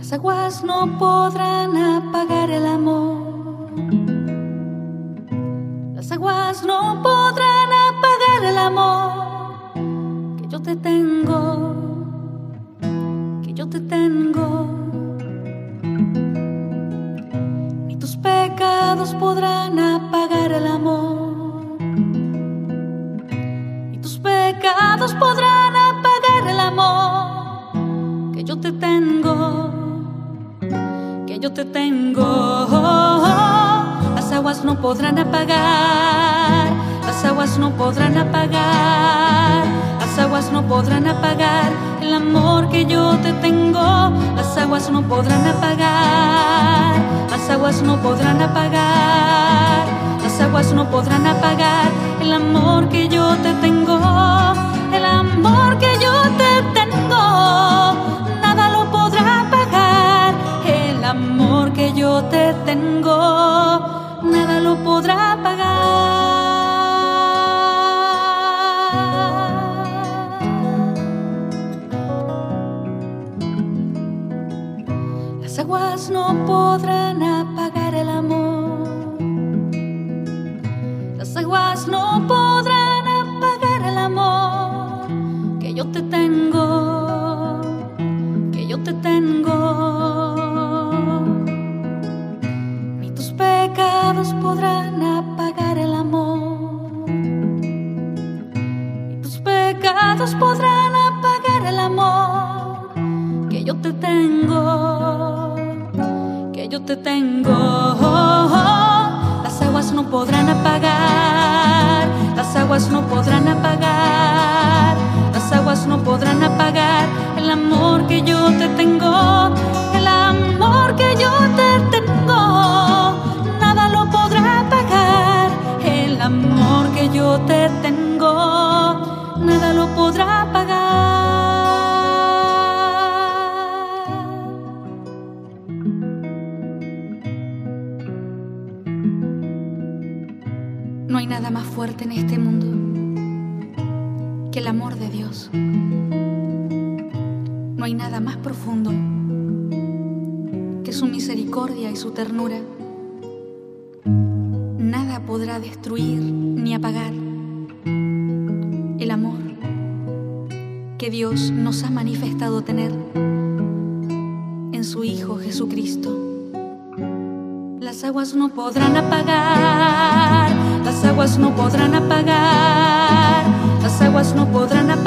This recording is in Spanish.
Las aguas no podrán apagar el amor. Las aguas no podrán apagar el amor que yo te tengo, que yo te tengo. Ni tus pecados podrán apagar el amor. Ni tus pecados podrán apagar el amor que yo te tengo, que yo te tengo. Las aguas no podrán apagar, las aguas no podrán apagar, las aguas no podrán apagar el amor que yo te tengo. Las aguas no podrán apagar, las aguas no podrán apagar, las aguas no podrán apagar el amor que yo te tengo, el amor que yo te tengo. Nada lo podrá apagar, el amor que yo te tengo, nada lo podrá apagar. Las aguas no podrán apagar el amor. Las aguas no podrán apagar el amor que yo te tengo, que yo te tengo. Ni tus pecados podrán apagar el amor. Ni tus pecados podrán apagar el amor que yo te tengo, que yo te tengo. Las aguas no podrán apagar, las aguas no podrán apagar, las aguas no podrán apagar el amor que yo te tengo, el amor que yo te tengo. Nada lo podrá apagar, el amor que yo te tengo, nada lo podrá apagar. No hay nada más fuerte en este mundo que el amor de Dios. No hay nada más profundo que su misericordia y su ternura. Nada podrá destruir ni apagar el amor que Dios nos ha manifestado tener en su Hijo Jesucristo. Las aguas no podrán apagar, las aguas no podrán apagar, las aguas no podrán apagar